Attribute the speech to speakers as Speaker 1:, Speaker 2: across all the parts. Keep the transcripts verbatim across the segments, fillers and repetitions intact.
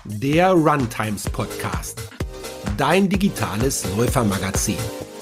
Speaker 1: der Runtimes Podcast, dein digitales Läufermagazin.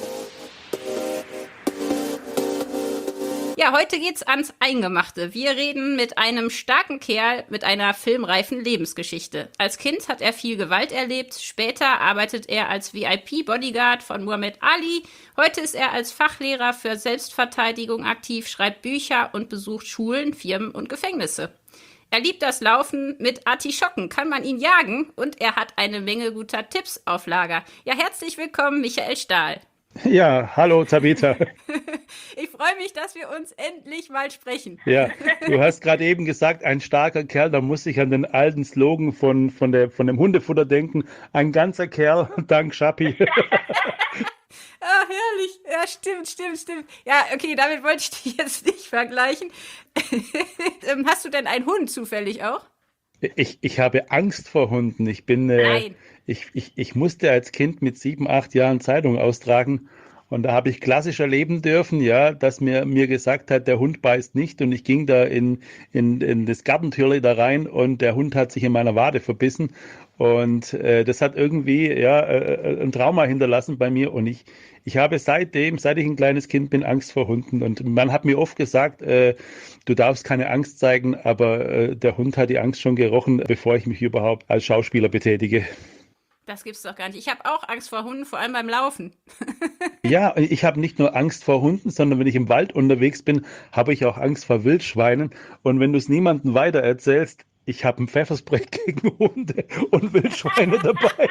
Speaker 2: Ja, heute geht's ans Eingemachte. Wir reden mit einem starken Kerl mit einer filmreifen Lebensgeschichte. Als Kind hat er viel Gewalt erlebt. Später arbeitet er als V I P-Bodyguard von Muhammad Ali. Heute ist er als Fachlehrer für Selbstverteidigung aktiv, schreibt Bücher und besucht Schulen, Firmen und Gefängnisse. Er liebt das Laufen mit Artischocken, kann man ihn jagen, und er hat eine Menge guter Tipps auf Lager. Ja, herzlich willkommen, Michael Stahl.
Speaker 3: Ja, hallo Tabitha.
Speaker 2: Ich freue mich, dass wir uns endlich mal sprechen.
Speaker 3: Ja, du hast gerade eben gesagt, ein starker Kerl, da muss ich an den alten Slogan von, von, der, von dem Hundefutter denken. Ein ganzer Kerl, dank Schappi.
Speaker 2: Ah, herrlich. Ja, stimmt, stimmt, stimmt. Ja, okay, damit wollte ich dich jetzt nicht vergleichen. Hast du denn einen Hund zufällig auch?
Speaker 3: Ich, ich habe Angst vor Hunden. Ich bin, äh,
Speaker 2: Nein.
Speaker 3: ich, ich, ich musste als Kind mit sieben, acht Jahren Zeitung austragen. Und da habe ich klassisch erleben dürfen, ja, dass mir, mir gesagt hat, der Hund beißt nicht. Und ich ging da in, in, in das Gartentürli da rein und der Hund hat sich in meiner Wade verbissen. Und äh, das hat irgendwie ja, äh, ein Trauma hinterlassen bei mir. Und ich, ich habe seitdem, seit ich ein kleines Kind bin, Angst vor Hunden. Und man hat mir oft gesagt, äh, du darfst keine Angst zeigen, aber äh, der Hund hat die Angst schon gerochen, bevor ich mich überhaupt als Schauspieler betätige.
Speaker 2: Das gibt's doch gar nicht. Ich habe auch Angst vor Hunden, vor allem beim Laufen.
Speaker 3: Ja, ich habe nicht nur Angst vor Hunden, sondern wenn ich im Wald unterwegs bin, habe ich auch Angst vor Wildschweinen. Und wenn du es niemandem weiter erzählst, ich habe ein Pfefferspray gegen Hunde und Wildschweine dabei.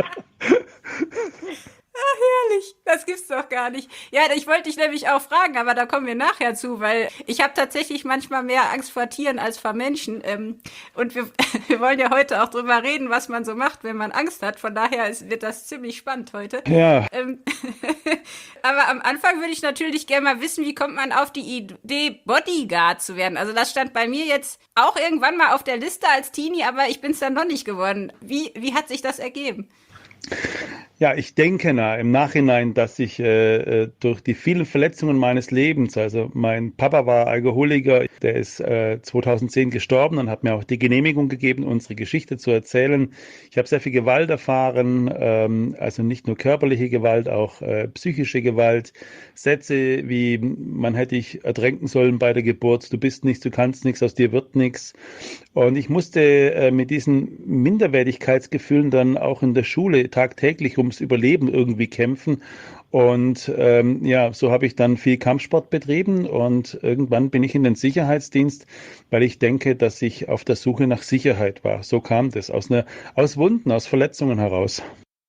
Speaker 2: Ach, herrlich. Das gibt's doch gar nicht. Ja, ich wollte dich nämlich auch fragen, aber da kommen wir nachher zu, weil ich habe tatsächlich manchmal mehr Angst vor Tieren als vor Menschen. Ähm, und wir, wir wollen ja heute auch drüber reden, was man so macht, wenn man Angst hat. Von daher ist, wird das ziemlich spannend heute.
Speaker 3: Ja.
Speaker 2: Ähm, aber am Anfang würde ich natürlich gerne mal wissen, wie kommt man auf die Idee, Bodyguard zu werden? Also das stand bei mir jetzt auch irgendwann mal auf der Liste als Teenie, aber ich bin es dann noch nicht geworden. Wie, wie hat sich das ergeben?
Speaker 3: Ja, ich denke na, im Nachhinein, dass ich äh, durch die vielen Verletzungen meines Lebens, also mein Papa war Alkoholiker, der ist äh, zweitausendzehn gestorben und hat mir auch die Genehmigung gegeben, unsere Geschichte zu erzählen. Ich habe sehr viel Gewalt erfahren, ähm, also nicht nur körperliche Gewalt, auch äh, psychische Gewalt. Sätze wie, man hätte dich ertränken sollen bei der Geburt, du bist nichts, du kannst nichts, aus dir wird nichts. Und ich musste äh, mit diesen Minderwertigkeitsgefühlen dann auch in der Schule tagtäglich ums Überleben irgendwie kämpfen. Und ähm, ja, so habe ich dann viel Kampfsport betrieben und irgendwann bin ich in den Sicherheitsdienst, weil ich denke, dass ich auf der Suche nach Sicherheit war. So kam das aus einer, aus Wunden, aus Verletzungen heraus.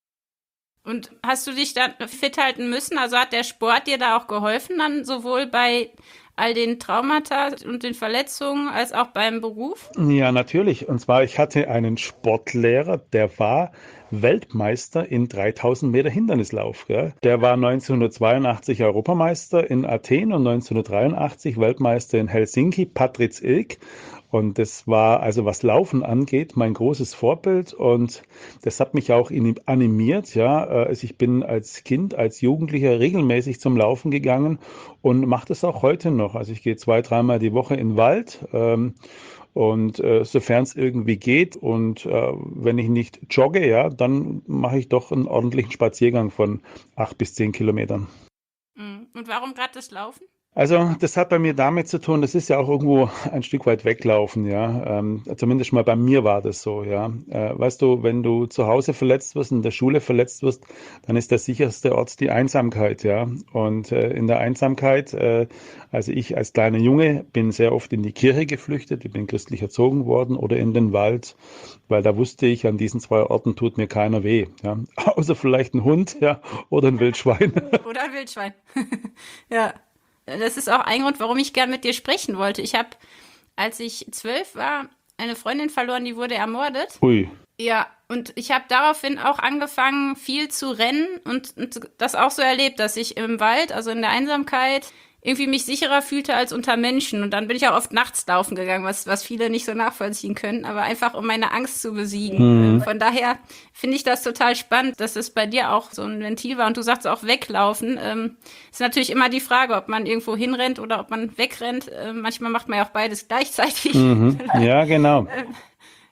Speaker 2: Und hast du dich dann fit halten müssen? Also hat der Sport dir da auch geholfen, dann sowohl bei all den Traumata und den Verletzungen als auch beim Beruf?
Speaker 3: Ja, natürlich. Und zwar, ich hatte einen Sportlehrer, der war Weltmeister in dreitausend Meter Hindernislauf. Gell? Der war neunzehnhundertzweiundachtzig Europameister in Athen und neunzehnhundertdreiundachtzig Weltmeister in Helsinki, Patritz Ilk. Und das war, also was Laufen angeht, mein großes Vorbild. Und das hat mich auch animiert. Ja, also ich bin als Kind, als Jugendlicher regelmäßig zum Laufen gegangen und mache das auch heute noch. Also ich gehe zwei, dreimal die Woche in den Wald. Ähm, Und äh, sofern es irgendwie geht und äh, wenn ich nicht jogge, ja, dann mache ich doch einen ordentlichen Spaziergang von acht bis zehn Kilometern.
Speaker 2: Und warum gerade das Laufen?
Speaker 3: Also das hat bei mir damit zu tun, das ist ja auch irgendwo ein Stück weit weglaufen, ja. Ähm, zumindest mal bei mir war das so, ja. Äh, weißt du, wenn du zu Hause verletzt wirst, in der Schule verletzt wirst, dann ist der sicherste Ort die Einsamkeit, ja. Und äh, in der Einsamkeit, äh, also ich als kleiner Junge bin sehr oft in die Kirche geflüchtet, ich bin christlich erzogen worden oder in den Wald, weil da wusste ich, an diesen zwei Orten tut mir keiner weh, ja. Außer vielleicht ein Hund, ja, oder ein Wildschwein.
Speaker 2: Oder ein Wildschwein, ja. Das ist auch ein Grund, warum ich gern mit dir sprechen wollte. Ich habe, als ich zwölf war, eine Freundin verloren, die wurde ermordet.
Speaker 3: Ui.
Speaker 2: Ja, und ich habe daraufhin auch angefangen, viel zu rennen und, und das auch so erlebt, dass ich im Wald, also in der Einsamkeit, irgendwie mich sicherer fühlte als unter Menschen. Und dann bin ich auch oft nachts laufen gegangen, was, was viele nicht so nachvollziehen können, aber einfach, um meine Angst zu besiegen. Mhm. Von daher finde ich das total spannend, dass es bei dir auch so ein Ventil war. Und du sagst auch weglaufen. Ähm, ist natürlich immer die Frage, ob man irgendwo hinrennt oder ob man wegrennt. Äh, manchmal macht man ja auch beides gleichzeitig.
Speaker 3: Mhm. Ja, genau.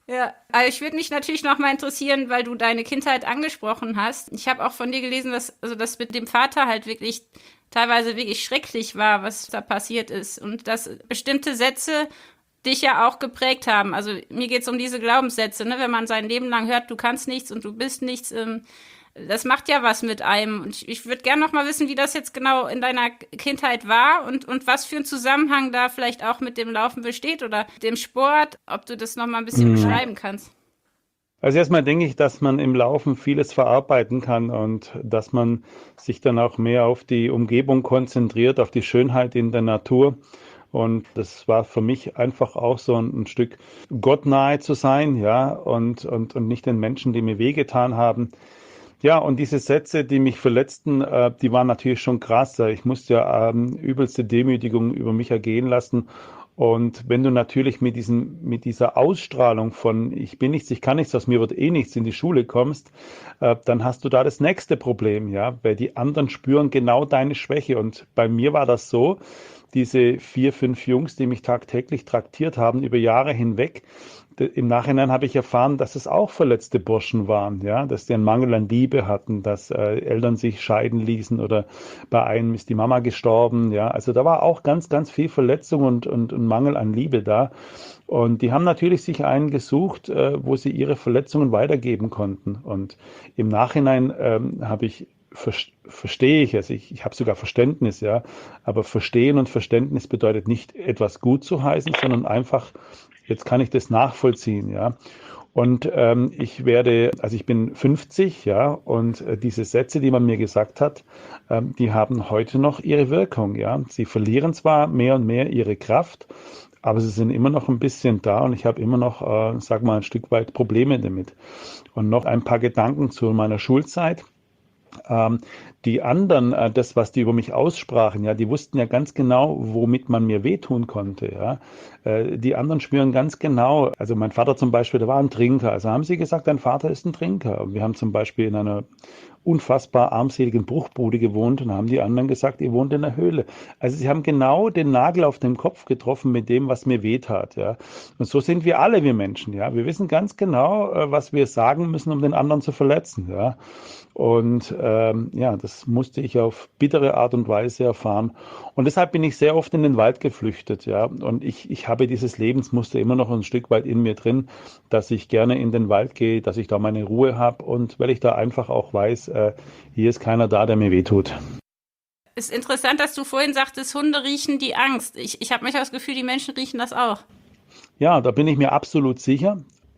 Speaker 2: Ja, aber ich würde mich natürlich noch mal interessieren, weil du deine Kindheit angesprochen hast. Ich habe auch von dir gelesen, dass also das mit dem Vater halt wirklich teilweise wirklich schrecklich war, was da passiert ist und dass bestimmte Sätze dich ja auch geprägt haben. Also mir geht es um diese Glaubenssätze, ne? Wenn man sein Leben lang hört, du kannst nichts und du bist nichts, ähm, das macht ja was mit einem. Und ich, ich würde gerne noch mal wissen, wie das jetzt genau in deiner Kindheit war und, und was für ein Zusammenhang da vielleicht auch mit dem Laufen besteht oder dem Sport, ob du das noch mal ein bisschen
Speaker 3: Mhm.
Speaker 2: beschreiben kannst.
Speaker 3: Also erstmal denke ich, dass man im Laufen vieles verarbeiten kann und dass man sich dann auch mehr auf die Umgebung konzentriert, auf die Schönheit in der Natur. Und das war für mich einfach auch so ein, ein Stück gottnahe zu sein, ja, und, und, und nicht den Menschen, die mir wehgetan haben. Ja, und diese Sätze, die mich verletzten, äh, die waren natürlich schon krass. Ich musste ja ähm, übelste Demütigung über mich ergehen lassen. Und wenn du natürlich mit diesem, mit dieser Ausstrahlung von ich bin nichts, ich kann nichts, aus mir wird eh nichts in die Schule kommst, äh, dann hast du da das nächste Problem, ja, weil die anderen spüren genau deine Schwäche. Und bei mir war das so, diese vier, fünf Jungs, die mich tagtäglich traktiert haben über Jahre hinweg, im Nachhinein habe ich erfahren, dass es auch verletzte Burschen waren, ja, dass die einen Mangel an Liebe hatten, dass äh, Eltern sich scheiden ließen oder bei einem ist die Mama gestorben, ja, also da war auch ganz, ganz viel Verletzung und, und, und Mangel an Liebe da. Und die haben natürlich sich einen gesucht, äh, wo sie ihre Verletzungen weitergeben konnten. Und im Nachhinein ähm, habe ich verstehe ich es, ich, ich habe sogar Verständnis, ja, aber Verstehen und Verständnis bedeutet nicht etwas gut zu heißen, sondern einfach, jetzt kann ich das nachvollziehen, ja. Und ähm, ich werde, also ich bin fünfzig, ja, und äh, diese Sätze, die man mir gesagt hat, ähm, die haben heute noch ihre Wirkung, ja. Sie verlieren zwar mehr und mehr ihre Kraft, aber sie sind immer noch ein bisschen da und ich habe immer noch, äh, sag mal, ein Stück weit Probleme damit. Und noch ein paar Gedanken zu meiner Schulzeit. Ähm, die anderen, äh, das, was die über mich aussprachen, ja, die wussten ja ganz genau, womit man mir wehtun konnte, ja. Äh, die anderen spüren ganz genau, also mein Vater zum Beispiel, der war ein Trinker, also haben sie gesagt, dein Vater ist ein Trinker. Wir haben zum Beispiel in einer unfassbar armseligen Bruchbude gewohnt und haben die anderen gesagt, ihr wohnt in der Höhle. Also sie haben genau den Nagel auf den Kopf getroffen mit dem, was mir wehtat, ja. Und so sind wir alle, wir Menschen, ja. Wir wissen ganz genau, äh, was wir sagen müssen, um den anderen zu verletzen, ja. Und ähm, ja, das musste ich auf bittere Art und Weise erfahren. Und deshalb bin ich sehr oft in den Wald geflüchtet, ja. Und ich, ich habe dieses Lebensmuster immer noch ein Stück weit in mir drin, dass ich gerne in den Wald gehe, dass ich da meine Ruhe habe und weil ich da einfach auch weiß, äh, hier ist keiner da, der mir wehtut.
Speaker 2: Ist interessant, dass du vorhin sagtest, Hunde riechen die Angst. Ich, ich habe manchmal das Gefühl, die Menschen riechen das auch.
Speaker 3: Ja, da bin ich mir absolut sicher.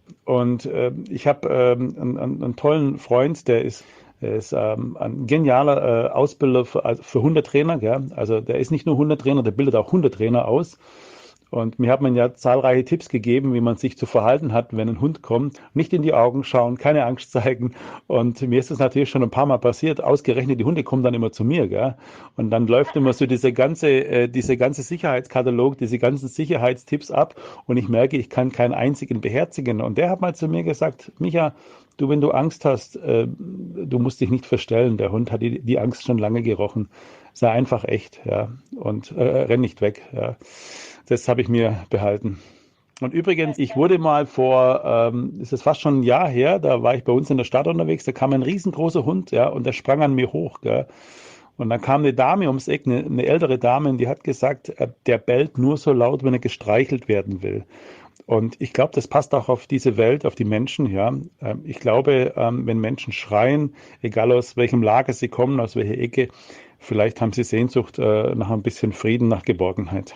Speaker 3: Und äh, ich habe ähm, einen, einen tollen Freund, der ist Er ist ähm, ein genialer äh, Ausbilder für, also für Hundetrainer. Gell? Also der ist nicht nur Hundetrainer, der bildet auch Hundetrainer aus. Und mir hat man ja zahlreiche Tipps gegeben, wie man sich zu verhalten hat, wenn ein Hund kommt. Nicht in die Augen schauen, keine Angst zeigen. Und mir ist das natürlich schon ein paar Mal passiert. Ausgerechnet, die Hunde kommen dann immer zu mir. Gell? Und dann läuft immer so diese ganze, äh, diese ganze Sicherheitskatalog, diese ganzen Sicherheitstipps ab. Und ich merke, ich kann keinen einzigen beherzigen. Und der hat mal zu mir gesagt, Micha, du, wenn du Angst hast, äh, du musst dich nicht verstellen. Der Hund hat die, die Angst schon lange gerochen. Sei einfach echt, ja. Und äh, renn nicht weg, ja. Das habe ich mir behalten. Und übrigens, ich wurde mal vor, ähm, ist es fast schon ein Jahr her, da war ich bei uns in der Stadt unterwegs, da kam ein riesengroßer Hund, ja, und der sprang an mir hoch, gell. Und dann kam eine Dame ums Eck, eine, eine ältere Dame, und die hat gesagt, äh, der bellt nur so laut, wenn er gestreichelt werden will. Und ich glaube, das passt auch auf diese Welt, auf die Menschen, ja. Ähm, ich glaube, ähm, wenn Menschen schreien, egal aus welchem Lager sie kommen, aus welcher Ecke, vielleicht haben sie Sehnsucht äh, nach ein bisschen Frieden, nach Geborgenheit.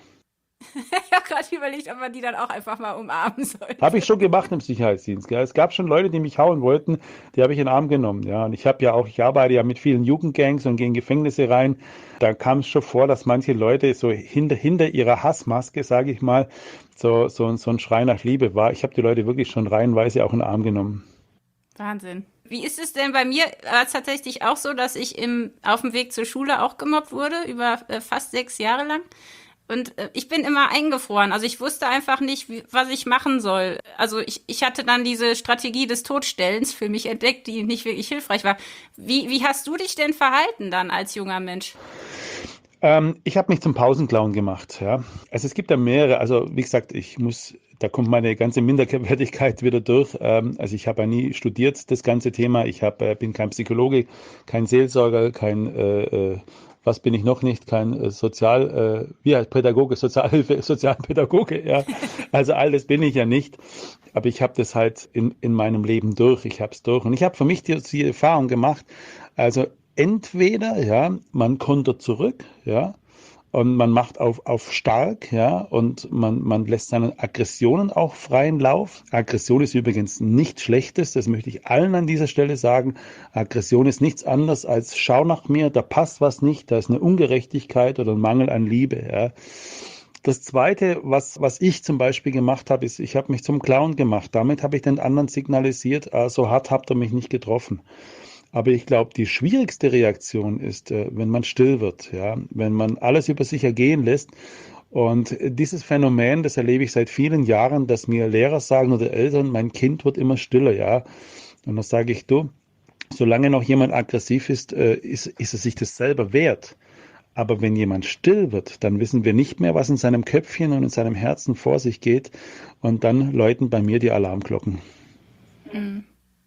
Speaker 2: Ich habe gerade überlegt, ob man die dann auch einfach mal umarmen sollte.
Speaker 3: Habe ich schon gemacht im Sicherheitsdienst. Gell? Es gab schon Leute, die mich hauen wollten, die habe ich in den Arm genommen. Ja, und ich habe ja auch, ich arbeite ja mit vielen Jugendgangs und gehe in Gefängnisse rein. Da kam es schon vor, dass manche Leute so hinter, hinter ihrer Hassmaske, sage ich mal, so, so, so ein Schrei nach Liebe war. Ich habe die Leute wirklich schon reihenweise auch in den Arm genommen.
Speaker 2: Wahnsinn. Wie ist es denn bei mir? War es tatsächlich auch so, dass ich im, auf dem Weg zur Schule auch gemobbt wurde, über äh, fast sechs Jahre lang. Und äh, ich bin immer eingefroren. Also ich wusste einfach nicht, wie, was ich machen soll. Also ich, ich hatte dann diese Strategie des Totstellens für mich entdeckt, die nicht wirklich hilfreich war. Wie, wie hast du dich denn verhalten dann als junger Mensch?
Speaker 3: Ähm, ich habe mich zum Pausenclown gemacht. Ja. Also es gibt da mehrere. Also wie gesagt, ich muss da kommt meine ganze Minderwertigkeit wieder durch. Ähm, also ich habe ja nie studiert, das ganze Thema. Ich hab, äh, bin kein Psychologe, kein Seelsorger, kein, äh, äh, was bin ich noch nicht, kein äh, Sozial, äh, wie heißt Pädagoge, Sozialhilfe, Sozialpädagoge, ja. Also all das bin ich ja nicht. Aber ich habe das halt in, in meinem Leben durch. Ich habe es durch. Und ich habe für mich die, die Erfahrung gemacht, also entweder, ja, man kontert zurück, ja, und man macht auf, auf stark, ja, und man, man lässt seinen Aggressionen auch freien Lauf. Aggression ist übrigens nichts Schlechtes, das möchte ich allen an dieser Stelle sagen. Aggression ist nichts anderes als, schau nach mir, da passt was nicht, da ist eine Ungerechtigkeit oder ein Mangel an Liebe, ja. Das Zweite, was, was ich zum Beispiel gemacht habe, ist, ich habe mich zum Clown gemacht. Damit habe ich den anderen signalisiert, äh, so hart habt ihr mich nicht getroffen. Aber ich glaube, die schwierigste Reaktion ist, äh, wenn man still wird, ja, wenn man alles über sich ergehen lässt. Und äh, dieses Phänomen, das erlebe ich seit vielen Jahren, dass mir Lehrer sagen oder Eltern, mein Kind wird immer stiller, ja. Und dann sage ich, du, solange noch jemand aggressiv ist, äh, ist, ist es sich das selber wert. Aber wenn jemand still wird, dann wissen wir nicht mehr, was in seinem Köpfchen und in seinem Herzen vor sich geht. Und dann läuten bei mir die Alarmglocken.
Speaker 2: Mhm.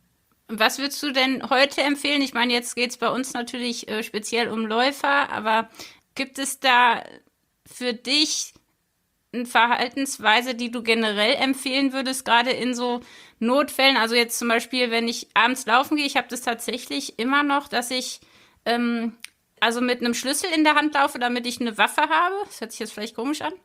Speaker 2: Was würdest du denn heute empfehlen? Ich meine, jetzt geht es bei uns natürlich äh, speziell um Läufer, aber gibt es da für dich eine Verhaltensweise, die du generell empfehlen würdest, gerade in so Notfällen? Also jetzt zum Beispiel, wenn ich abends laufen gehe, ich habe das tatsächlich immer noch, dass ich ähm, also mit einem Schlüssel in der Hand laufe, damit ich eine Waffe habe. Das hört sich jetzt vielleicht komisch an.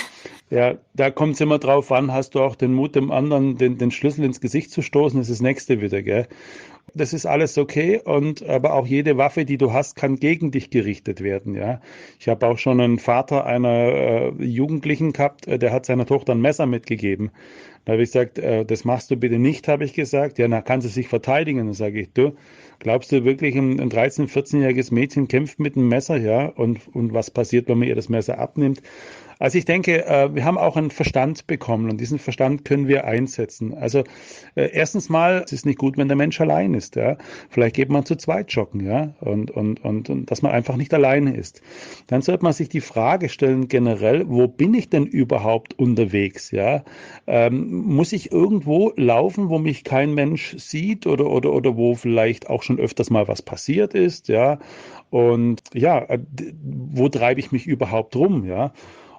Speaker 3: Ja, da kommt es immer drauf an, hast du auch den Mut, dem anderen den, den Schlüssel ins Gesicht zu stoßen, das ist das Nächste wieder, gell? Das ist alles okay, und aber auch jede Waffe, die du hast, kann gegen dich gerichtet werden, ja. Ich habe auch schon einen Vater einer äh, Jugendlichen gehabt, äh, der hat seiner Tochter ein Messer mitgegeben. Da habe ich gesagt, äh, das machst du bitte nicht, habe ich gesagt. Ja, na, kann sie sich verteidigen. Dann sage ich, du, glaubst du wirklich, ein, ein dreizehn-, vierzehnjähriges Mädchen kämpft mit einem Messer, ja? Und, und was passiert, wenn man ihr das Messer abnimmt? Also ich denke, äh, wir haben auch einen Verstand bekommen, und diesen Verstand können wir einsetzen. Also äh, erstens mal, es ist nicht gut, wenn der Mensch allein ist, ja. Vielleicht geht man zu zweit joggen, ja, und, und, und, und dass man einfach nicht alleine ist. Dann sollte man sich die Frage stellen, generell, wo bin ich denn überhaupt unterwegs, ja? Ähm, muss ich irgendwo laufen, wo mich kein Mensch sieht, oder, oder, oder wo vielleicht auch schon öfters mal was passiert ist, ja? Und ja, äh, wo treibe ich mich überhaupt rum, ja?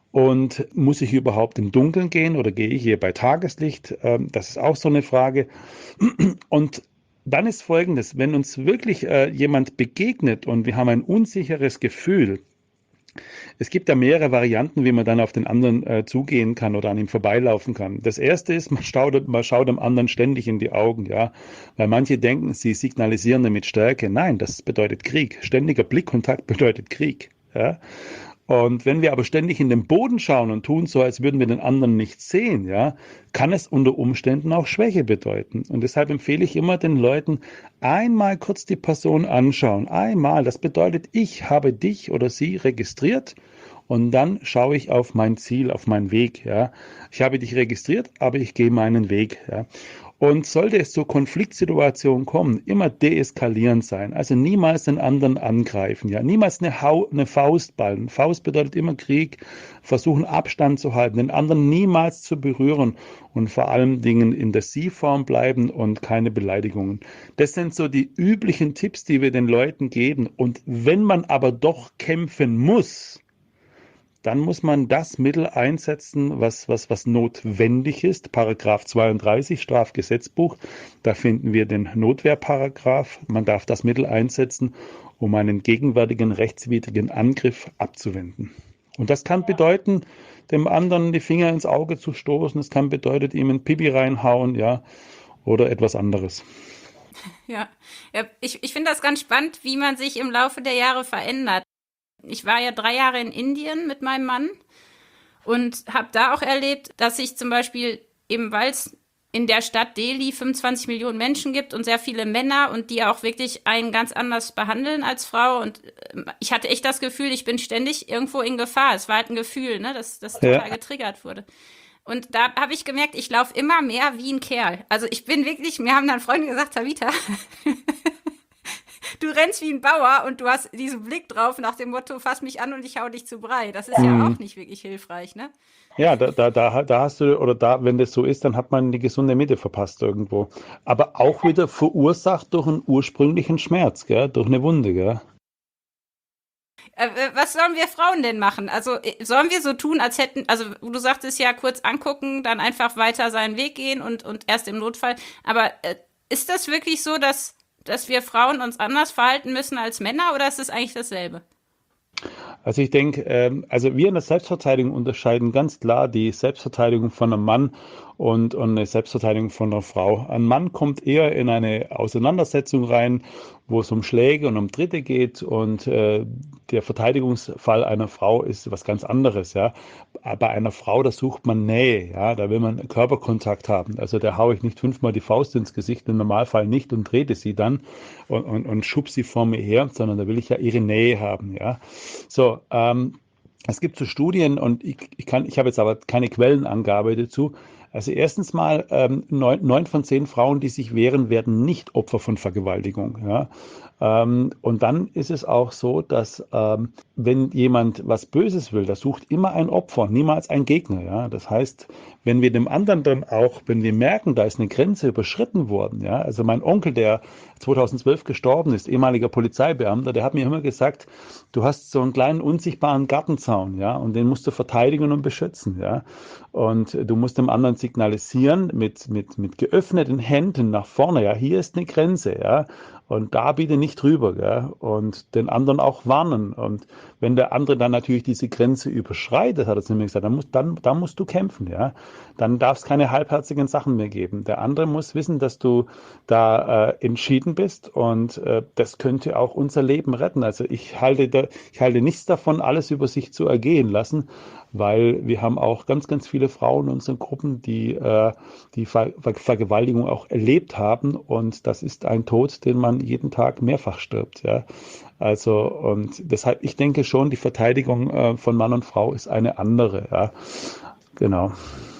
Speaker 3: Und muss ich überhaupt im Dunkeln gehen oder gehe ich hier bei Tageslicht? Ähm, das ist auch so eine Frage. Und dann ist Folgendes, wenn uns wirklich äh, jemand begegnet und wir haben ein unsicheres Gefühl, es gibt da mehrere Varianten, wie man dann auf den anderen äh, zugehen kann oder an ihm vorbeilaufen kann. Das erste ist, man schaut, man schaut dem anderen ständig in die Augen, ja, weil manche denken, sie signalisieren damit Stärke. Nein, das bedeutet Krieg. Ständiger Blickkontakt bedeutet Krieg, ja. Und wenn wir aber ständig in den Boden schauen und tun so, als würden wir den anderen nicht sehen, ja, kann es unter Umständen auch Schwäche bedeuten. Und deshalb empfehle ich immer den Leuten, einmal kurz die Person anschauen. Einmal, das bedeutet, ich habe dich oder sie registriert, und dann schaue ich auf mein Ziel, auf meinen Weg, ja. Ich habe dich registriert, aber ich gehe meinen Weg, ja. Und sollte es zur Konfliktsituation kommen, immer deeskalierend sein. Also niemals den anderen angreifen, ja. Niemals eine, Hau eine Faust ballen. Faust bedeutet immer Krieg. Versuchen Abstand zu halten, den anderen niemals zu berühren und vor allen Dingen in der Sie-Form bleiben und keine Beleidigungen. Das sind so die üblichen Tipps, die wir den Leuten geben. Und wenn man aber doch kämpfen muss, dann muss man das Mittel einsetzen, was, was, was notwendig ist. Paragraph zweiunddreißig Strafgesetzbuch, da finden wir den Notwehrparagraph. Man darf das Mittel einsetzen, um einen gegenwärtigen rechtswidrigen Angriff abzuwenden. Und das kann bedeuten, dem anderen die Finger ins Auge zu stoßen. Es kann bedeuten, ihm ein Pipi reinhauen, ja, oder etwas anderes.
Speaker 2: Ja, ja ich, ich finde das ganz spannend, wie man sich im Laufe der Jahre verändert. Ich war ja drei Jahre in Indien mit meinem Mann und habe da auch erlebt, dass ich zum Beispiel eben, weil es in der Stadt Delhi fünfundzwanzig Millionen Menschen gibt und sehr viele Männer und die auch wirklich einen ganz anders behandeln als Frau. Und ich hatte echt das Gefühl, ich bin ständig irgendwo in Gefahr. Es war halt ein Gefühl, ne, dass das total ja. getriggert wurde. Und da habe ich gemerkt, ich laufe immer mehr wie ein Kerl. Also ich bin wirklich, mir haben dann Freunde gesagt, Tabitha, du du rennst wie ein Bauer und du hast diesen Blick drauf nach dem Motto, fass mich an und ich hau dich zu Brei. Das ist ja
Speaker 3: Mhm.
Speaker 2: auch nicht wirklich hilfreich, ne?
Speaker 3: Ja, da, da, da, da hast du, oder da, wenn das so ist, dann hat man die gesunde Mitte verpasst irgendwo. Aber auch wieder verursacht durch einen ursprünglichen Schmerz, gell? Durch eine Wunde, gell?
Speaker 2: Äh, was sollen wir Frauen denn machen? Also äh, sollen wir so tun, als hätten, also du sagtest ja kurz angucken, dann einfach weiter seinen Weg gehen und, und erst im Notfall. Aber äh, ist das wirklich so, dass, dass wir Frauen uns anders verhalten müssen als Männer oder ist es eigentlich dasselbe?
Speaker 3: Also ich denke, ähm, also wir in der Selbstverteidigung unterscheiden ganz klar die Selbstverteidigung von einem Mann und, und eine Selbstverteidigung von einer Frau. Ein Mann kommt eher in eine Auseinandersetzung rein, wo es um Schläge und um Tritte geht und äh, der Verteidigungsfall einer Frau ist was ganz anderes, ja. Bei einer Frau, da sucht man Nähe, ja, da will man Körperkontakt haben. Also da haue ich nicht fünfmal die Faust ins Gesicht, im Normalfall nicht und trete sie dann und, und, und schub sie vor mir her, sondern da will ich ja ihre Nähe haben, ja. So, ähm, es gibt so Studien und ich, ich kann, ich habe jetzt aber keine Quellenangabe dazu. Also erstens mal, ähm, neun, neun von zehn Frauen, die sich wehren, werden nicht Opfer von Vergewaltigung. Ja? Ähm, und dann ist es auch so, dass ähm, wenn jemand was Böses will, der sucht immer ein Opfer, niemals ein Gegner. Ja? Das heißt, wenn wir dem anderen dann auch, wenn wir merken, da ist eine Grenze überschritten worden, ja, also mein Onkel, der zweitausendzwölf gestorben ist, ehemaliger Polizeibeamter, der hat mir immer gesagt, du hast so einen kleinen unsichtbaren Gartenzaun, ja, und den musst du verteidigen und beschützen, ja, und du musst dem anderen signalisieren mit mit mit geöffneten Händen nach vorne, ja, hier ist eine Grenze, ja. Und da bitte nicht drüber, gell? Und den anderen auch warnen. Und wenn der andere dann natürlich diese Grenze überschreitet, hat er zu mir gesagt, dann musst, dann, dann musst du kämpfen, ja. Dann darf es keine halbherzigen Sachen mehr geben. Der andere muss wissen, dass du da äh, entschieden bist und äh, das könnte auch unser Leben retten. Also ich halte, da, ich halte nichts davon, alles über sich zu ergehen lassen, weil wir haben auch ganz, ganz viele Frauen in unseren Gruppen, die äh, die Ver Ver Vergewaltigung auch erlebt haben und das ist ein Tod, den man jeden Tag mehrfach stirbt, ja. Also und deshalb, ich denke schon, die Verteidigung äh, von Mann und Frau ist eine andere, ja. Genau.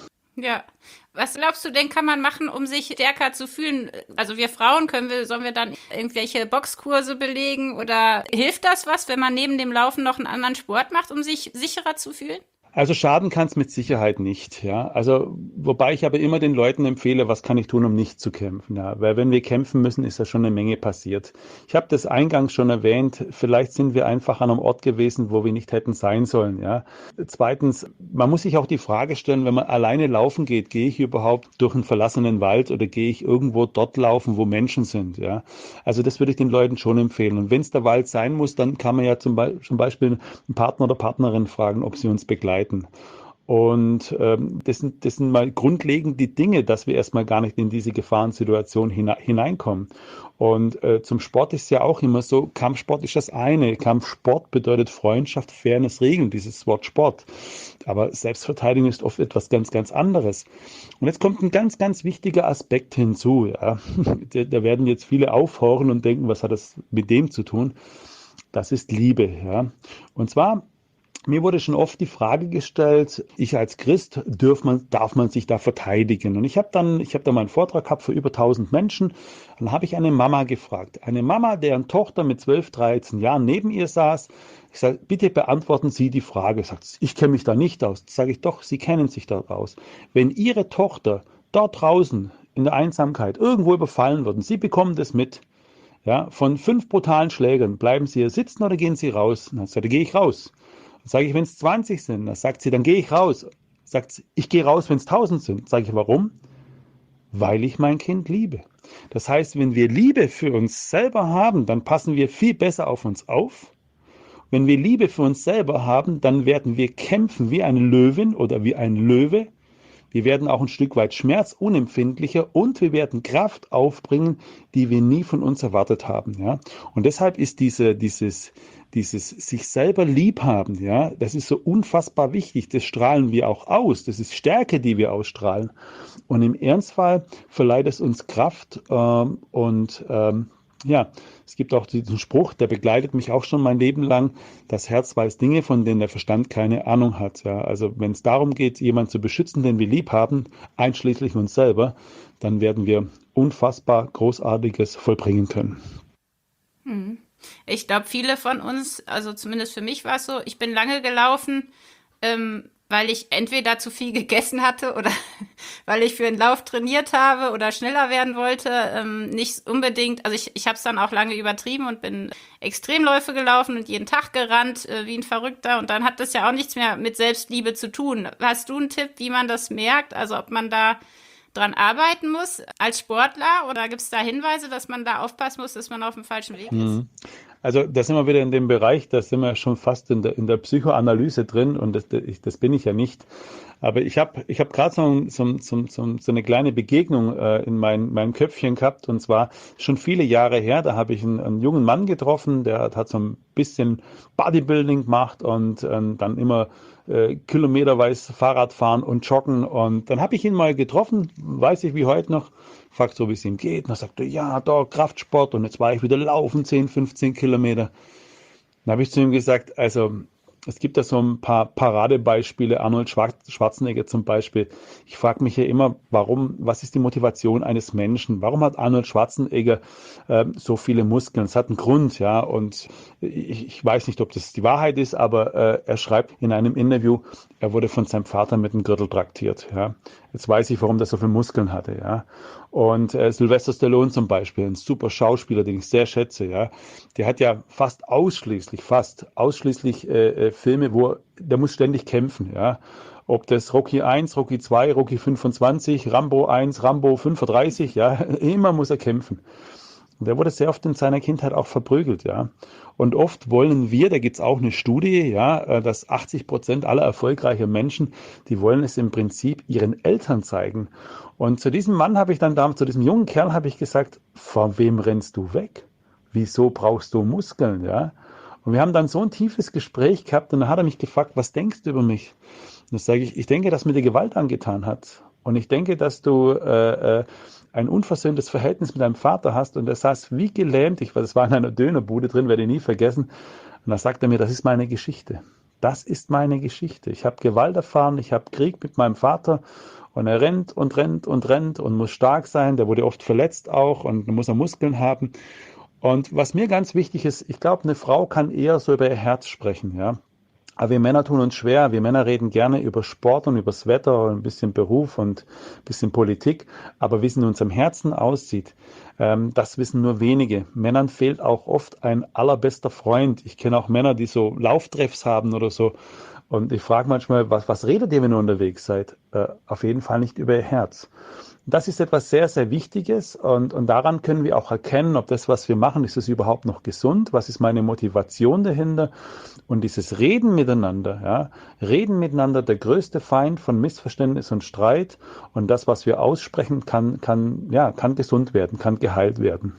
Speaker 2: Ja. Was glaubst du denn, kann man machen, um sich stärker zu fühlen? Also wir Frauen, können wir, sollen wir dann irgendwelche Boxkurse belegen oder hilft das was, wenn man neben dem Laufen noch einen anderen Sport macht, um sich sicherer zu fühlen?
Speaker 3: Also schaden kann es mit Sicherheit nicht, ja. Also wobei ich aber immer den Leuten empfehle, was kann ich tun, um nicht zu kämpfen, ja. Weil wenn wir kämpfen müssen, ist ja schon eine Menge passiert. Ich habe das eingangs schon erwähnt, vielleicht sind wir einfach an einem Ort gewesen, wo wir nicht hätten sein sollen, ja. Zweitens, man muss sich auch die Frage stellen, wenn man alleine laufen geht, gehe ich überhaupt durch einen verlassenen Wald oder gehe ich irgendwo dort laufen, wo Menschen sind, ja. Also das würde ich den Leuten schon empfehlen. Und wenn es der Wald sein muss, dann kann man ja zum, Be zum Beispiel einen Partner oder Partnerin fragen, ob sie uns begleiten. Und ähm, das sind, das sind mal grundlegend die Dinge, dass wir erstmal gar nicht in diese Gefahrensituation hine hineinkommen. Und äh, zum Sport ist ja auch immer so, Kampfsport ist das eine. Kampfsport bedeutet Freundschaft, Fairness, Regeln, dieses Wort Sport. Aber Selbstverteidigung ist oft etwas ganz, ganz anderes. Und jetzt kommt ein ganz, ganz wichtiger Aspekt hinzu. Ja. Da, da werden jetzt viele aufhorchen und denken, was hat das mit dem zu tun? Das ist Liebe. Ja. Und zwar mir wurde schon oft die Frage gestellt, ich als Christ, darf man, darf man sich da verteidigen? Und ich habe dann, ich habe da mal einen Vortrag gehabt für über tausend Menschen. Dann habe ich eine Mama gefragt. Eine Mama, deren Tochter mit zwölf, dreizehn Jahren neben ihr saß. Ich sage, bitte beantworten Sie die Frage. Sagt, ich kenne mich da nicht aus. Sage ich, doch, Sie kennen sich da aus. Wenn Ihre Tochter dort draußen in der Einsamkeit irgendwo überfallen wird und Sie bekommen das mit, ja, von fünf brutalen Schlägern, bleiben Sie hier sitzen oder gehen Sie raus? Und dann sagt er, gehe ich raus. Sage ich, wenn es zwanzig sind, dann sagt sie, dann gehe ich raus. Sagt sie, ich gehe raus, wenn es tausend sind. Sage ich, warum? Weil ich mein Kind liebe. Das heißt, wenn wir Liebe für uns selber haben, dann passen wir viel besser auf uns auf. Wenn wir Liebe für uns selber haben, dann werden wir kämpfen wie eine Löwin oder wie ein Löwe. Wir werden auch ein Stück weit schmerzunempfindlicher und wir werden Kraft aufbringen, die wir nie von uns erwartet haben. Ja? Und deshalb ist diese, dieses, dieses sich selber lieb haben, ja, das ist so unfassbar wichtig. Das strahlen wir auch aus. Das ist Stärke, die wir ausstrahlen. Und im Ernstfall verleiht es uns Kraft ähm, und ähm, ja, es gibt auch diesen Spruch, der begleitet mich auch schon mein Leben lang. Das Herz weiß Dinge, von denen der Verstand keine Ahnung hat. Ja, also wenn es darum geht, jemanden zu beschützen, den wir lieb haben, einschließlich uns selber, dann werden wir unfassbar Großartiges vollbringen können.
Speaker 2: Hm. Ich glaube, viele von uns, also zumindest für mich war es so, ich bin lange gelaufen, ähm, weil ich entweder zu viel gegessen hatte oder weil ich für einen Lauf trainiert habe oder schneller werden wollte. Ähm, nicht unbedingt, also ich, ich habe es dann auch lange übertrieben und bin Extremläufe gelaufen und jeden Tag gerannt äh, wie ein Verrückter. Und dann hat das ja auch nichts mehr mit Selbstliebe zu tun. Hast du einen Tipp, wie man das merkt? Also ob man da dran arbeiten muss als Sportler oder gibt es da Hinweise, dass man da aufpassen muss, dass man auf dem falschen Weg ist?
Speaker 3: Mhm. Also da sind wir wieder in dem Bereich, da sind wir schon fast in der, in der Psychoanalyse drin und das, das, das bin ich ja nicht. Aber ich habe ich hab gerade so, so, so, so, so eine kleine Begegnung äh, in mein, meinem Köpfchen gehabt und zwar schon viele Jahre her, da habe ich einen, einen jungen Mann getroffen, der hat, hat so ein bisschen Bodybuilding gemacht und ähm, dann immer äh, kilometerweise Fahrrad fahren und joggen und dann habe ich ihn mal getroffen, weiß ich wie heute noch, fragt so, wie es ihm geht und dann sagt er, ja, da Kraftsport und jetzt war ich wieder laufen, zehn, fünfzehn Kilometer. Dann habe ich zu ihm gesagt, also es gibt da so ein paar Paradebeispiele, Arnold Schwarzenegger zum Beispiel. Ich frage mich ja immer, warum, was ist die Motivation eines Menschen? Warum hat Arnold Schwarzenegger äh, so viele Muskeln? Es hat einen Grund, ja. Und ich, ich weiß nicht, ob das die Wahrheit ist, aber äh, er schreibt in einem Interview, er wurde von seinem Vater mit einem Gürtel traktiert, ja. Jetzt weiß ich, warum der so viele Muskeln hatte, ja. Und äh, Sylvester Stallone zum Beispiel, ein super Schauspieler, den ich sehr schätze, ja, der hat ja fast ausschließlich, fast ausschließlich äh, Filme, wo der muss ständig kämpfen, ja. Ob das Rocky eins, Rocky zwei, Rocky fünfundzwanzig, Rambo eins, Rambo fünfunddreißig, ja, immer muss er kämpfen. Und der wurde sehr oft in seiner Kindheit auch verprügelt, ja. Und oft wollen wir, da gibt's auch eine Studie, ja, dass achtzig Prozent aller erfolgreichen Menschen, die wollen es im Prinzip ihren Eltern zeigen. Und zu diesem Mann habe ich dann damals, zu diesem jungen Kerl habe ich gesagt, vor wem rennst du weg? Wieso brauchst du Muskeln, ja? Und wir haben dann so ein tiefes Gespräch gehabt und dann hat er mich gefragt, was denkst du über mich? Und dann sage ich, ich denke, dass mir die Gewalt angetan hat. Und ich denke, dass du äh, äh, ein unversöhntes Verhältnis mit deinem Vater hast. Und er saß wie gelähmt, ich war, das war in einer Dönerbude drin, werde ich nie vergessen. Und da sagt er mir, das ist meine Geschichte. Das ist meine Geschichte. Ich habe Gewalt erfahren, ich habe Krieg mit meinem Vater. Und er rennt und rennt und rennt und muss stark sein. Der wurde oft verletzt auch und muss er Muskeln haben. Und was mir ganz wichtig ist, ich glaube, eine Frau kann eher so über ihr Herz sprechen, ja. Aber wir Männer tun uns schwer. Wir Männer reden gerne über Sport und übers Wetter und ein bisschen Beruf und ein bisschen Politik. Aber wie es in unserem Herzen aussieht, ähm, das wissen nur wenige. Männern fehlt auch oft ein allerbester Freund. Ich kenne auch Männer, die so Lauftreffs haben oder so. Und ich frage manchmal, was, was redet ihr, wenn ihr unterwegs seid? Äh, auf jeden Fall nicht über ihr Herz. Das ist etwas sehr, sehr Wichtiges und, und daran können wir auch erkennen, ob das, was wir machen, ist es überhaupt noch gesund? Was ist meine Motivation dahinter? Und dieses Reden miteinander, ja, Reden miteinander, der größte Feind von Missverständnis und Streit. Und das, was wir aussprechen, kann, kann, ja, kann gesund werden, kann geheilt werden.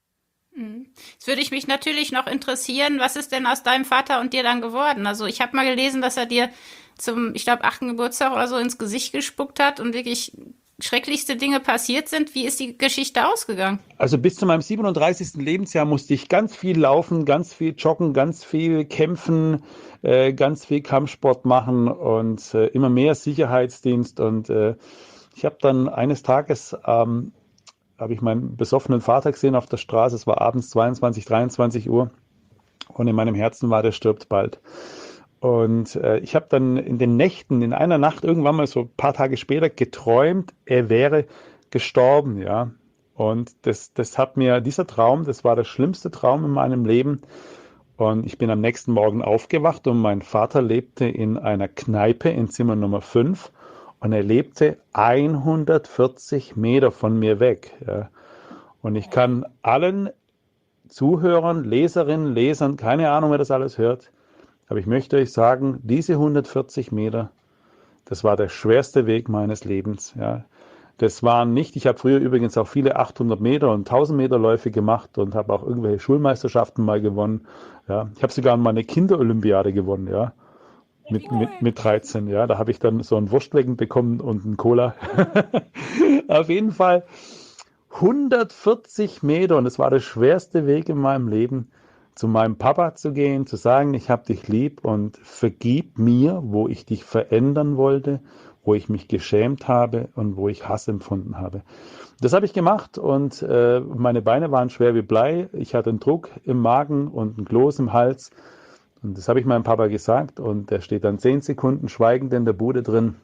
Speaker 2: Jetzt würde ich mich natürlich noch interessieren, was ist denn aus deinem Vater und dir dann geworden? Also ich habe mal gelesen, dass er dir zum, ich glaube, achten Geburtstag oder so ins Gesicht gespuckt hat und wirklich schrecklichste Dinge passiert sind. Wie ist die Geschichte ausgegangen?
Speaker 3: Also bis zu meinem siebenunddreißigsten Lebensjahr musste ich ganz viel laufen, ganz viel joggen, ganz viel kämpfen, äh, ganz viel Kampfsport machen und äh, immer mehr Sicherheitsdienst. Und äh, ich habe dann eines Tages, ähm, habe ich meinen besoffenen Vater gesehen auf der Straße. Es war abends zweiundzwanzig, dreiundzwanzig Uhr und in meinem Herzen war, der stirbt bald. Und äh, ich habe dann in den Nächten, in einer Nacht irgendwann mal so ein paar Tage später geträumt, er wäre gestorben, ja. Und das, das hat mir, dieser Traum, das war der schlimmste Traum in meinem Leben. Und ich bin am nächsten Morgen aufgewacht und mein Vater lebte in einer Kneipe in Zimmer Nummer fünf und er lebte hundertvierzig Meter von mir weg, ja. Und ich kann allen Zuhörern, Leserinnen, Lesern, keine Ahnung, wer das alles hört, aber ich möchte euch sagen, diese hundertvierzig Meter, das war der schwerste Weg meines Lebens. Ja. Das waren nicht, ich habe früher übrigens auch viele achthundert Meter und tausend Meter Läufe gemacht und habe auch irgendwelche Schulmeisterschaften mal gewonnen. Ja. Ich habe sogar mal eine Kinderolympiade gewonnen, ja, mit, mit, mit dreizehn. Ja. Da habe ich dann so ein Wurstwecken bekommen und einen Cola. Auf jeden Fall hundertvierzig Meter und es war der schwerste Weg in meinem Leben, zu meinem Papa zu gehen, zu sagen, ich habe dich lieb und vergib mir, wo ich dich verändern wollte, wo ich mich geschämt habe und wo ich Hass empfunden habe. Das habe ich gemacht und äh, meine Beine waren schwer wie Blei. Ich hatte einen Druck im Magen und ein Kloß im Hals. Und das habe ich meinem Papa gesagt und der steht dann zehn Sekunden schweigend in der Bude drin.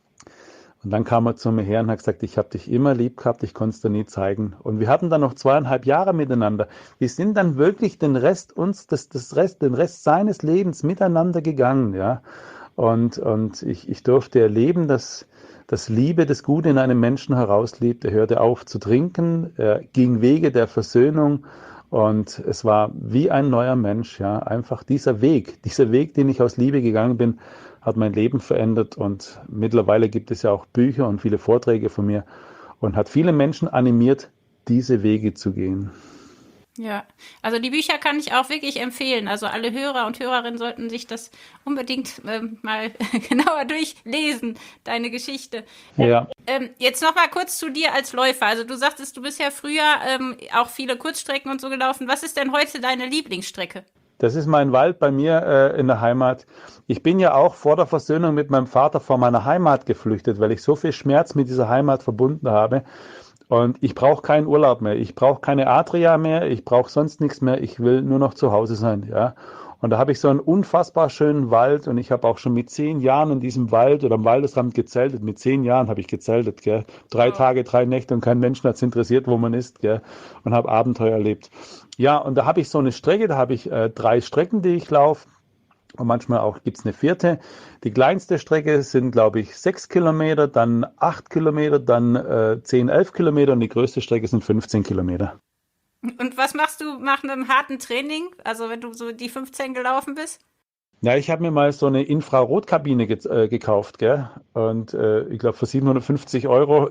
Speaker 3: Und dann kam er zu mir her und hat gesagt, ich habe dich immer lieb gehabt, ich konnte es dir nie zeigen. Und wir hatten dann noch zweieinhalb Jahre miteinander. Wir sind dann wirklich den Rest uns, das, das Rest, den Rest seines Lebens miteinander gegangen, ja. Und, und ich, ich durfte erleben, dass, dass Liebe das Gute in einem Menschen herauslebt. Er hörte auf zu trinken, er ging Wege der Versöhnung und es war wie ein neuer Mensch, ja. Einfach dieser Weg, dieser Weg, den ich aus Liebe gegangen bin, hat mein Leben verändert und mittlerweile gibt es ja auch Bücher und viele Vorträge von mir und hat viele Menschen animiert, diese Wege zu gehen.
Speaker 2: Ja, also die Bücher kann ich auch wirklich empfehlen. Also alle Hörer und Hörerinnen sollten sich das unbedingt ähm, mal genauer durchlesen, deine Geschichte.
Speaker 3: Ja.
Speaker 2: Ähm, jetzt noch mal kurz zu dir als Läufer. Also du sagtest, du bist ja früher ähm, auch viele Kurzstrecken und so gelaufen. Was ist denn heute deine Lieblingsstrecke?
Speaker 3: Das ist mein Wald bei mir äh, in der Heimat. Ich bin ja auch vor der Versöhnung mit meinem Vater vor meiner Heimat geflüchtet, weil ich so viel Schmerz mit dieser Heimat verbunden habe. Und ich brauche keinen Urlaub mehr. Ich brauche keine Adria mehr. Ich brauche sonst nichts mehr. Ich will nur noch zu Hause sein. Ja. Und da habe ich so einen unfassbar schönen Wald. Und ich habe auch schon mit zehn Jahren in diesem Wald oder am Waldesrand gezeltet. Mit zehn Jahren habe ich gezeltet. Gell. Drei
Speaker 2: Oh.
Speaker 3: Tage, drei Nächte und kein Mensch hat es interessiert, wo man ist. Gell. Und habe Abenteuer erlebt. Ja, und da habe ich so eine Strecke. Da habe ich äh, drei Strecken, die ich laufe. Und manchmal auch gibt es eine vierte. Die kleinste Strecke sind, glaube ich, sechs Kilometer, dann acht Kilometer, dann äh, zehn, elf Kilometer und die größte Strecke sind fünfzehn Kilometer.
Speaker 2: Und was machst du nach einem harten Training? Also wenn du so die fünfzehn gelaufen bist?
Speaker 3: Ja, ich habe mir mal so eine Infrarotkabine ge äh, gekauft, gell? Und äh, ich glaube für siebenhundertfünfzig Euro.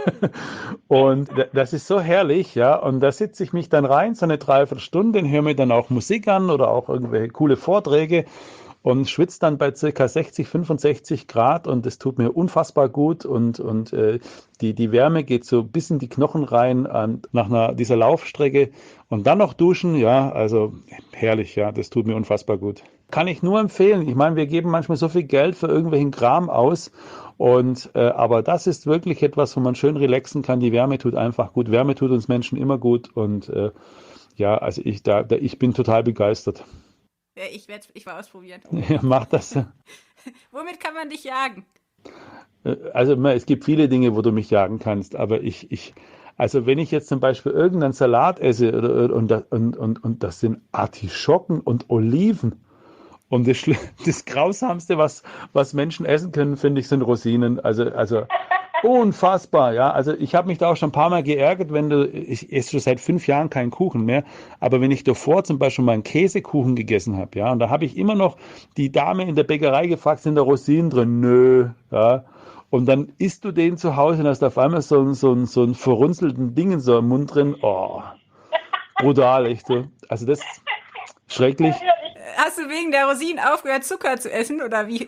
Speaker 3: Und das ist so herrlich, ja. Und da sitze ich mich dann rein, so eine Dreiviertelstunde, höre mir dann auch Musik an oder auch irgendwelche coole Vorträge und schwitze dann bei circa sechzig, fünfundsechzig Grad und das tut mir unfassbar gut und, und äh, die, die Wärme geht so bis in die Knochen rein an, nach einer, dieser Laufstrecke und dann noch duschen, ja, also herrlich, ja, das tut mir unfassbar gut. Kann ich nur empfehlen. Ich meine, wir geben manchmal so viel Geld für irgendwelchen Kram aus und äh, aber das ist wirklich etwas, wo man schön relaxen kann. Die Wärme tut einfach gut. Wärme tut uns Menschen immer gut und äh, ja, also ich da, da ich bin total begeistert.
Speaker 2: Ja, ich werde ich mal ausprobieren.
Speaker 3: Ja, mach das.
Speaker 2: Womit kann man dich jagen?
Speaker 3: Also es gibt viele Dinge, wo du mich jagen kannst, aber ich, ich, also wenn ich jetzt zum Beispiel irgendeinen Salat esse oder, und, und, und, und das sind Artischocken und Oliven und das, das Grausamste, was, was Menschen essen können, finde ich, sind Rosinen. Also, also unfassbar, ja. Also ich habe mich da auch schon ein paar Mal geärgert, wenn du, ich esse schon seit fünf Jahren keinen Kuchen mehr, aber wenn ich davor zum Beispiel mal einen Käsekuchen gegessen habe, ja, und da habe ich immer noch die Dame in der Bäckerei gefragt, sind da Rosinen drin? Nö, ja. Und dann isst du den zu Hause und hast auf einmal so, einen- so, einen- so einen verrunzelten Ding in so im Mund drin. Oh, brutal, echt so. Also das ist schrecklich.
Speaker 2: Hast du wegen der Rosinen aufgehört, Zucker zu essen? Oder wie?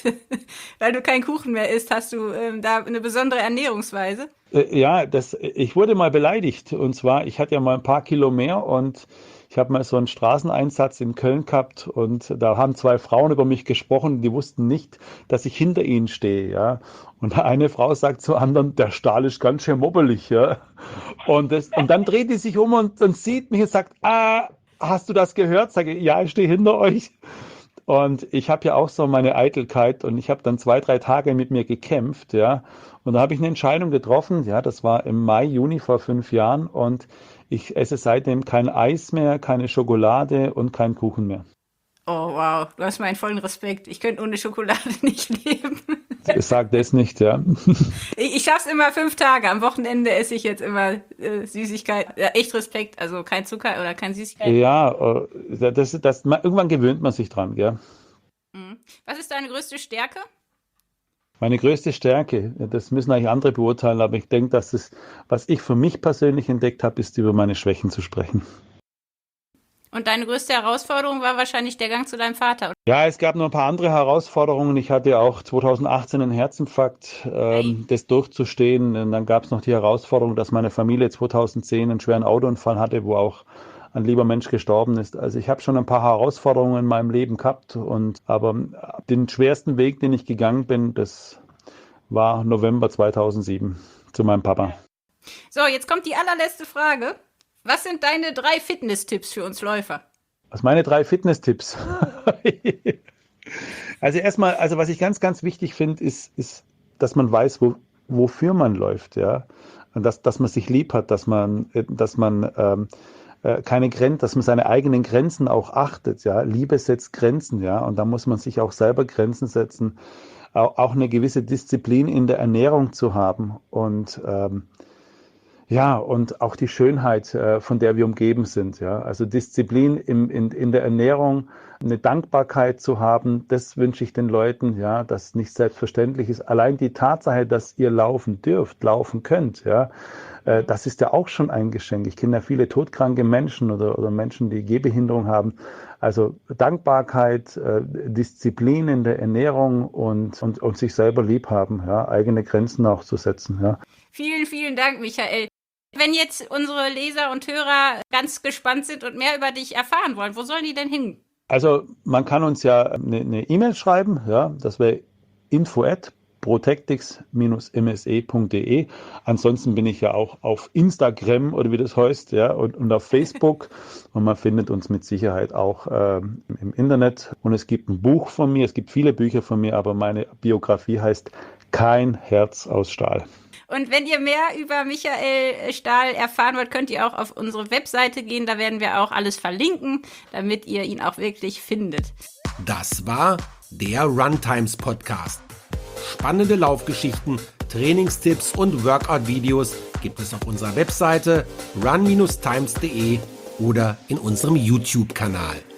Speaker 2: Weil du keinen Kuchen mehr isst, hast du ähm, da eine besondere Ernährungsweise?
Speaker 3: Äh, Ja, das, ich wurde mal beleidigt. Und zwar, ich hatte ja mal ein paar Kilo mehr und ich habe mal so einen Straßeneinsatz in Köln gehabt und da haben zwei Frauen über mich gesprochen, die wussten nicht, dass ich hinter ihnen stehe, ja. Und eine Frau sagt zur anderen, der Stahl ist ganz schön mobbelig, ja. Und, das, und dann dreht die sich um und, und sieht mich und sagt, ah, hast du das gehört? Sage ich, ja, ich stehe hinter euch. Und ich habe ja auch so meine Eitelkeit und ich habe dann zwei, drei Tage mit mir gekämpft, ja. Und da habe ich eine Entscheidung getroffen, ja, das war im Mai, Juni vor fünf Jahren und ich esse seitdem kein Eis mehr, keine Schokolade und keinen Kuchen mehr.
Speaker 2: Oh, wow. Du hast meinen vollen Respekt. Ich könnte ohne Schokolade nicht leben.
Speaker 3: Ich sage das nicht, ja.
Speaker 2: Ich, ich schaff's immer fünf Tage. Am Wochenende esse ich jetzt immer äh, Süßigkeit. Ja, echt Respekt. Also kein Zucker oder kein Süßigkeit.
Speaker 3: Ja, äh, das, das, irgendwann gewöhnt man sich dran, ja.
Speaker 2: Mhm. Was ist deine größte Stärke?
Speaker 3: Meine größte Stärke, das müssen eigentlich andere beurteilen, aber ich denke, dass es, was ich für mich persönlich entdeckt habe, ist über meine Schwächen zu sprechen.
Speaker 2: Und deine größte Herausforderung war wahrscheinlich der Gang zu deinem Vater.
Speaker 3: Ja, es gab noch ein paar andere Herausforderungen. Ich hatte auch zweitausendachtzehn einen Herzinfarkt, ähm, das durchzustehen. Und dann gab es noch die Herausforderung, dass meine Familie zweitausendzehn einen schweren Autounfall hatte, wo auch ein lieber Mensch gestorben ist. Also ich habe schon ein paar Herausforderungen in meinem Leben gehabt. Und aber den schwersten Weg, den ich gegangen bin, das war November zweitausendsieben zu meinem Papa.
Speaker 2: So, jetzt kommt die allerletzte Frage. Was sind deine drei Fitness-Tipps für uns Läufer?
Speaker 3: Was meine drei Fitness-Tipps? Also erstmal, also was ich ganz, ganz wichtig finde, ist, ist, dass man weiß, wo, wofür man läuft, ja. Und dass, dass man sich lieb hat, dass man, dass man ähm, äh, keine Grenzen, dass man seine eigenen Grenzen auch achtet, ja. Liebe setzt Grenzen, ja. Und da muss man sich auch selber Grenzen setzen, auch, auch eine gewisse Disziplin in der Ernährung zu haben und ähm, ja, und auch die Schönheit, äh, von der wir umgeben sind. Ja, also Disziplin im, in, in der Ernährung, eine Dankbarkeit zu haben, das wünsche ich den Leuten, ja, das nicht selbstverständlich ist. Allein die Tatsache, dass ihr laufen dürft, laufen könnt, ja, äh, das ist ja auch schon ein Geschenk. Ich kenne ja viele todkranke Menschen oder, oder Menschen, die Gehbehinderung haben. Also Dankbarkeit, äh, Disziplin in der Ernährung und, und, und sich selber lieb haben, ja, eigene Grenzen auch zu setzen. Ja.
Speaker 2: Vielen, vielen Dank, Michael. Wenn jetzt unsere Leser und Hörer ganz gespannt sind und mehr über dich erfahren wollen, wo sollen die denn hin?
Speaker 3: Also man kann uns ja eine, eine E-Mail schreiben, ja, das wäre info at protectix dash m s e punkt d e. Ansonsten bin ich ja auch auf Instagram oder wie das heißt, ja, und, und auf Facebook und man findet uns mit Sicherheit auch ähm, im Internet. Und es gibt ein Buch von mir, es gibt viele Bücher von mir, aber meine Biografie heißt Kein Herz aus Stahl.
Speaker 2: Und wenn ihr mehr über Michael Stahl erfahren wollt, könnt ihr auch auf unsere Webseite gehen. Da werden wir auch alles verlinken, damit ihr ihn auch wirklich findet.
Speaker 1: Das war der Runtimes Podcast. Spannende Laufgeschichten, Trainingstipps und Workout-Videos gibt es auf unserer Webseite run times punkt de oder in unserem YouTube-Kanal.